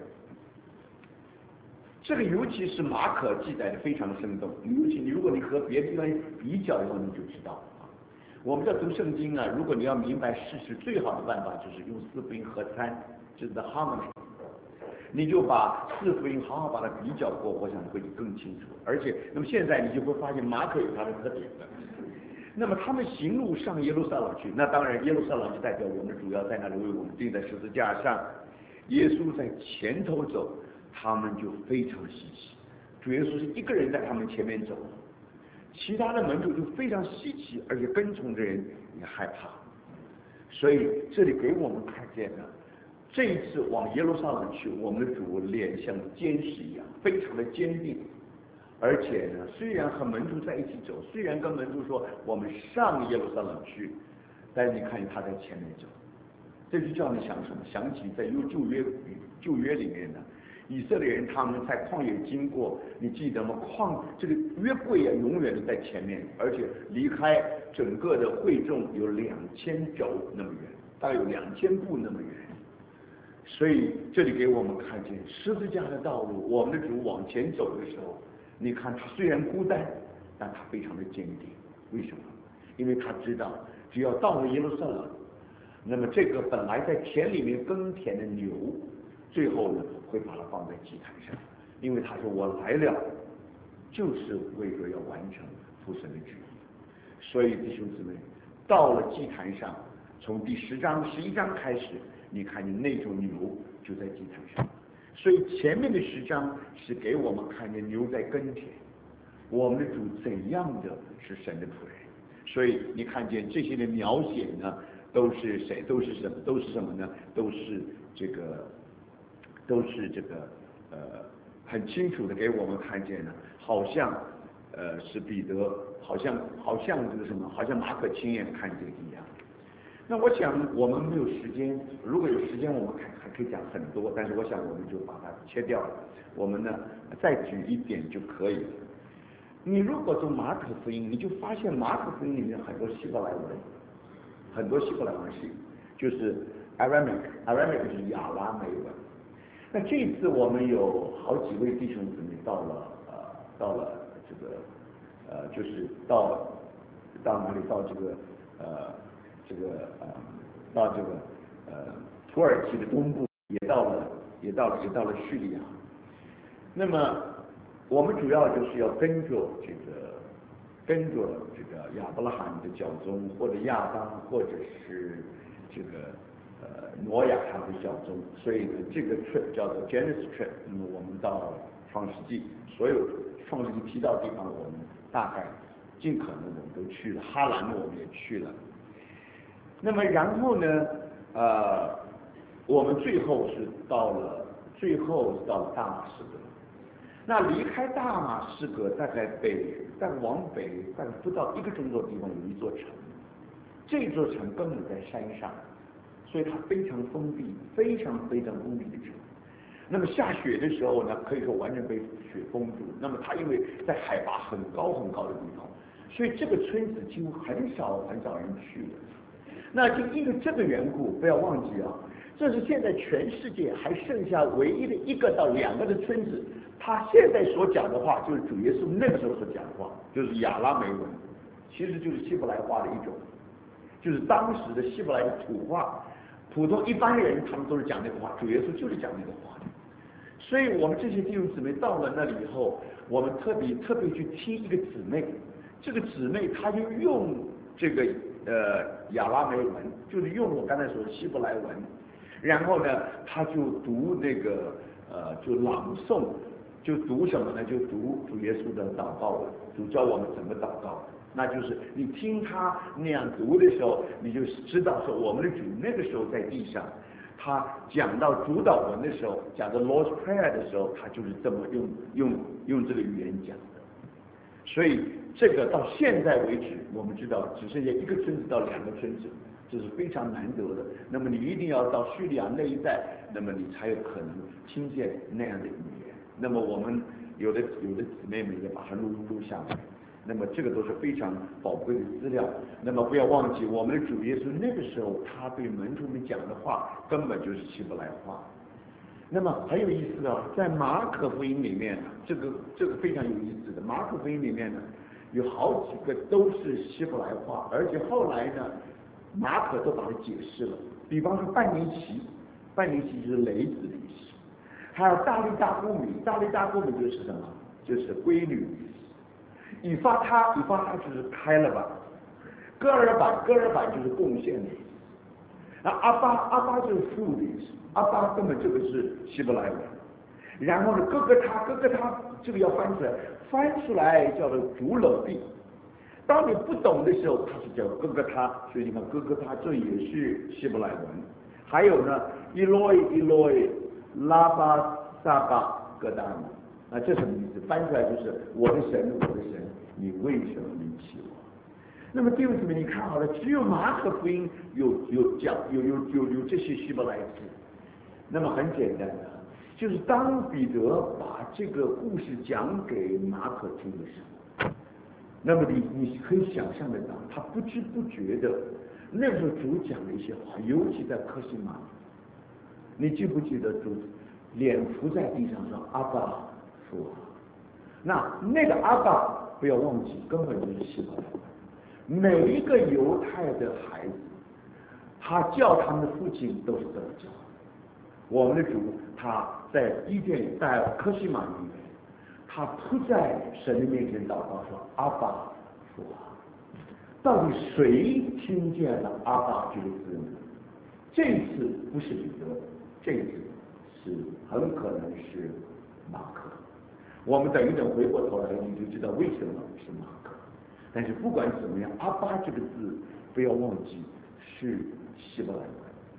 这个尤其是马可记载的非常生动，尤其你如果你和别的地方比较以后，你就知道啊。我们在读圣经啊，如果你要明白事实，最好的办法就是用四福音合参。就是 the harmony， 你就把四福音好好把它比较过，我想会更清楚。而且，那么现在你就会发现马可有它的特点的。那么他们行路上耶路撒冷去，那当然耶路撒冷就代表我们主要在那里为我们钉在十字架上，耶稣在前头走，他们就非常稀奇。主耶稣是一个人在他们前面走，其他的门徒就非常稀奇，而且跟从的人也害怕。所以这里给我们看见了。这一次往耶路撒冷去，我们的主脸像坚石一样，非常的坚定。而且呢，虽然和门徒在一起走，虽然跟门徒说我们上耶路撒冷去，但是你看见他在前面走，这就叫你想什么？想起在旧旧约旧约里面呢， 以色列人他们在旷野经过，你记得吗？旷这个约柜啊，永远都在前面，而且离开整个的会众有两千肘那么远，大概有两千步那么远。所以这里给我们看见十字架的道路，我们的主往前走的时候，你看他虽然孤单，但他非常的坚定。为什么？因为他知道，只要到了耶路撒冷，那么这个本来在田里面耕田的牛，最后呢会把它放在祭坛上，因为他说我来了，就是为了要完成父神的旨意。所以弟兄姊妹，到了祭坛上，从第十章、十一章开始，你看见那种牛就在祭坛上。所以前面的十章是给我们看见牛在耕田，我们的主怎样的是神的仆人。所以你看见这些的描写呢，都是谁？都是什么？都是什么呢？都是这个，都是这个，呃，很清楚的给我们看见呢，好像，呃，是彼得，好像，好像这个什么，好像马可亲眼看见一样。那我想我们没有时间，如果有时间，我们还还可以讲很多，但是我想我们就把它切掉了。我们呢，再举一点就可以了。你如果从马可福音，你就发现马可福音里面很多希伯来文，很多希伯来文是就是 Aramaic，Aramaic 就是亚拉美文。那这一次我们有好几位弟兄姊妹到了呃到了这个呃就是到到哪里到这个呃这个呃到这个呃土耳其的东部，也到了也到了也到了叙利亚。那么我们主要就是要跟着这个跟着这个亚伯拉罕的教宗，或者亚当，或者是这个呃挪亚他的教宗，所以呢这个 trip 叫做 Genesis trip。那么我们到创世纪，所有创世纪提到的地方，我们大概尽可能我们都去了，哈兰我们也去了。那么然后呢，呃，我们最后是到了，最后是到了大马士革。那离开大马士革，大概北，再往北，大概不到一个钟头的地方有一座城，这座城根本在山上，所以它非常封闭，非常非常封闭的城。那么下雪的时候呢，可以说完全被雪封住。那么它因为在海拔很高很高的地方，所以这个村子几乎很少很少人去的。那就因为这个缘故，不要忘记啊，这是现在全世界还剩下唯一的一个到两个的村子。他现在所讲的话，就是主耶稣那个时候所讲的话，就是亚拉美文，其实就是希伯来话的一种，就是当时的希伯来的土话。普通一般人他们都是讲那个话，主耶稣就是讲那个话的。所以我们这些弟兄姊妹到了那里以后，我们特别特别去听一个姊妹，这个姊妹她就用这个呃亚拉美文，就是用我刚才说的希伯来文，然后呢，她就读那个呃就朗诵。就读什么呢？就读主耶稣的祷告了。主教我们怎么祷告，那就是你听他那样读的时候，你就知道说我们的主那个时候在地上，他讲到主祷文的时候，讲到 Lord's Prayer 的时候，他就是这么用用用这个语言讲的。所以这个到现在为止，我们知道只剩下一个村子到两个村子，这是非常难得的。那么你一定要到叙利亚那一带，那么你才有可能听见那样的语言。那么我们有的有的姊妹们也把它录录下来，那么这个都是非常宝贵的资料。那么不要忘记，我们的主耶稣那个时候他对门徒们讲的话根本就是希伯来话。那么很有意思啊，在马可福音里面，这个这个非常有意思的，马可福音里面呢有好几个都是希伯来话，而且后来呢马可都把它解释了。比方说半年期，半年期就是雷子的意思。还有大力大布米，大力大布米就是什么？就是规律。以发他，以发他就是开了吧。戈尔版，戈尔版就是贡献的意思。那阿巴，阿巴就是父的意思。阿巴根本这个是希伯来文。然后呢，哥哥他，哥哥他这个要翻出来，翻出来叫做主搂地。当你不懂的时候，他是叫哥哥他，所以你看哥哥他这也是希伯来文。还有呢，伊洛伊伊洛伊。拉巴萨巴戈达姆，那这什么意思？翻出来就是我的神，我的神，你为什么离弃我？那么弟兄姊妹，你看好了，只有马可福音有有讲有有有有这些希伯来字。那么很简单的， 就是当彼得把这个故事讲给马可听的时候，那么你你可以想象得到，他不知不觉的，那个时候主讲了一些话，尤其在科西玛，你记不记得主脸伏在地上说阿爸父啊？那那个阿爸不要忘记，根本就是希伯来文。每一个犹太的孩子，他叫他们的父亲都是这么叫。我们的主他在伊甸在科西玛里面，他扑在神的面前祷告说阿爸父啊。到底谁听见了阿爸这个字呢？这一次不是彼得，这一次是很可能是马可。我们等一等回过头来你就知道为什么是马可。但是不管怎么样，阿爸这个字不要忘记是希伯来文。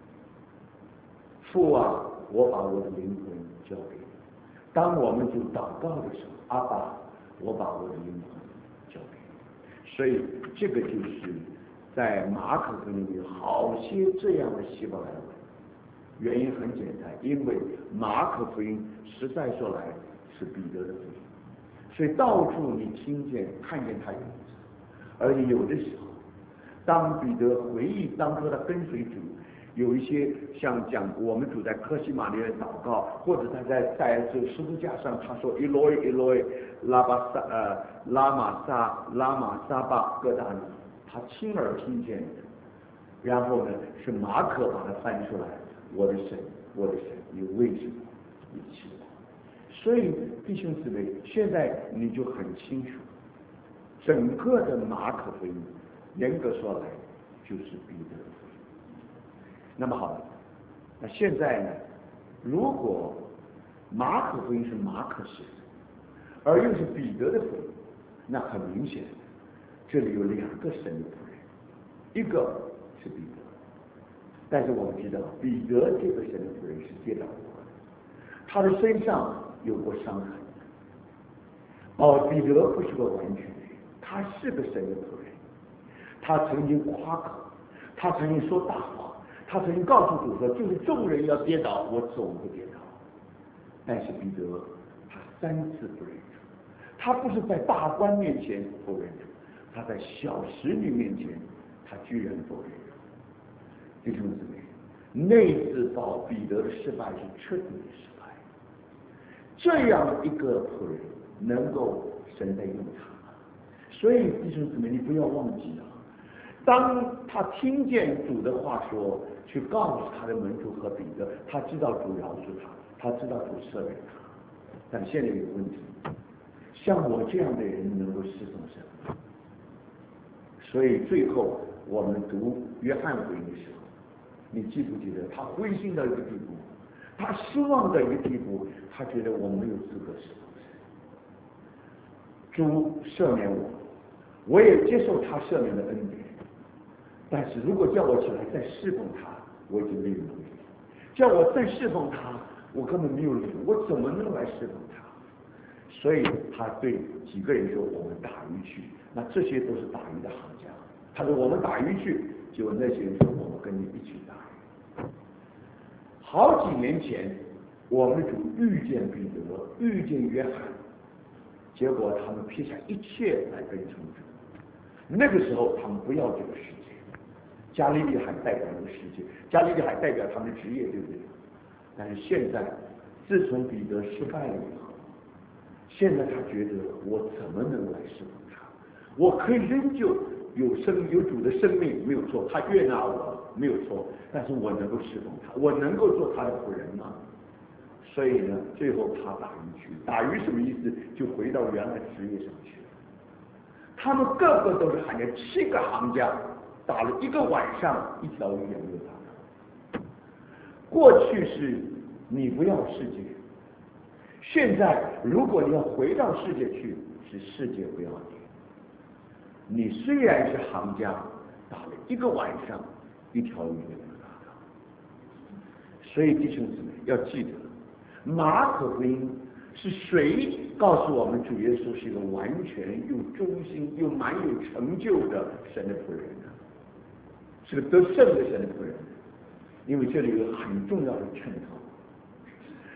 父啊，我把我的灵魂交给你。当我们就祷告的时候，阿爸，我把我的灵魂交给你。所以这个就是在马可福音里好些这样的希伯来文。原因很简单，因为马可福音实在说来是彼得的福音，所以到处你听见看见他影子。而且有的时候，当彼得回忆当初他跟随主，有一些像讲我们主在科西玛里面祷告，或者他在在这十字架上他说 Eloi Eloi 拉巴萨呃拉玛萨拉玛萨巴各达尼，他亲耳听见的。然后呢，是马可把它翻出来，我的神，我的神，你为什么你气我？所以弟兄姊妹，现在你就很清楚，整个的马可福音，严格说来就是彼得的福音。那么好了，那现在呢，如果马可福音是马可写的，而又是彼得的福音，那很明显，这里有两个神的仆人，一个是彼得，但是我们知道彼得这个神的仆人是跌倒过的，他的身上有过伤痕。哦，彼得不是个完全人，他是个神的仆人，他曾经夸口，他曾经说大话，他曾经告诉主说，就是众人要跌倒，我总不跌倒。但是彼得他三次不认主，他不是在大官面前不认主，他在小使女面前，他居然不认主。弟兄姊妹，那次保彼得的失败是彻底的失败。这样的一个仆人能够神在用他，所以弟兄姊妹，你不要忘记了，当他听见主的话说，去告诉他的门徒和彼得，他知道主饶恕他，他知道主赦免他。但现在有问题，像我这样的人能够侍奉神吗？所以最后我们读约翰福音的时候，你记不记得他灰心到一个地步，他失望到一个地步，他觉得我没有资格侍奉神。主赦免我，我也接受他赦免的恩典，但是如果叫我起来再侍奉他，我已经没有能力；叫我再侍奉他，我根本没有力，我怎么能来侍奉他？所以他对几个人说：“我们打鱼去。”那这些都是打鱼的行家。他说：“我们打鱼去。”结果那些人说：“我们跟你一起打鱼。”好几年前，我们的主遇见彼得，遇见约翰，结果他们撇下一切来跟从主。那个时候他们不要这个世界，加利利海代表这个世界，加利利海代表他们的职业，对不对？但是现在，自从彼得失败了以后，现在他觉得我怎么能来侍奉他？我可以仍旧有生有主的生命，没有错，他悦纳我没有错，但是我能够侍奉他，我能够做他的仆人吗？所以呢，最后他打鱼去，打鱼什么意思？就回到原来的职业上去了。他们个个都是喊着七个行家，打了一个晚上，一条鱼也没有打到。过去是你不要世界，现在如果你要回到世界去，是世界不要你。你虽然是行家，打了一个晚上，一条鱼也没有打到。所以弟兄姊妹要记得，马可福音是谁告诉我们主耶稣是一个完全又忠心又蛮有成就的神的仆人呢？是个得胜的神的仆人。因为这里有很重要的衬托，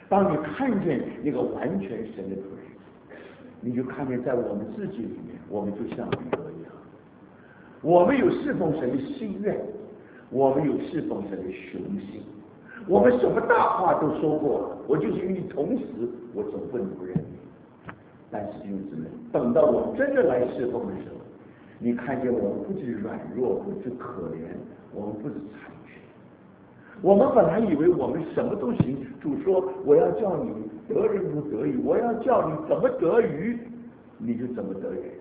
当你看见一个完全神的主人，你就看见在我们自己里面，我们就像彼得一样，我们有侍奉神的心愿，我们有侍奉神的雄心，我们什么大话都说过了，我就是与你同死，我总不能不认你。但是弟兄姊妹，等到我们真的来侍奉的时候，你看见我们不止软弱，不止可怜，我们不止残缺。我们本来以为我们什么都行，主说我要叫你得人如得鱼，我要叫你怎么得鱼，你就怎么得人。